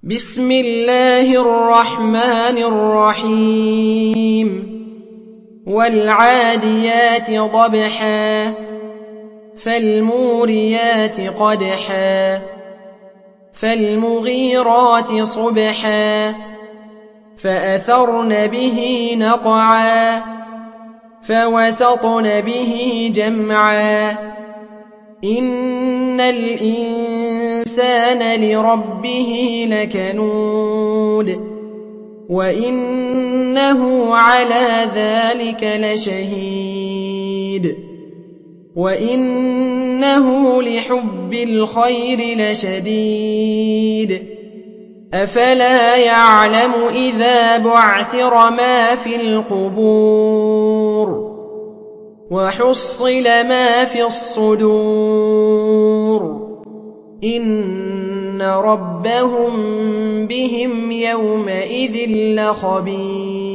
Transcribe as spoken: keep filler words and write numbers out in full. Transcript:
بسم الله الرحمن الرحيم والعاديات ضبحا فالموريات قدحا فالمغيرات صبحا فأثرن به نقعا فوسطن به جمعا إن الإنسان لربه لكنود وإنه على ذلك لشهيد وإنه لحب الخير لشديد أفلا يعلم إذا بعثر ما في القبور وحصل ما في الصدور إن ربهم بهم يومئذ لخبير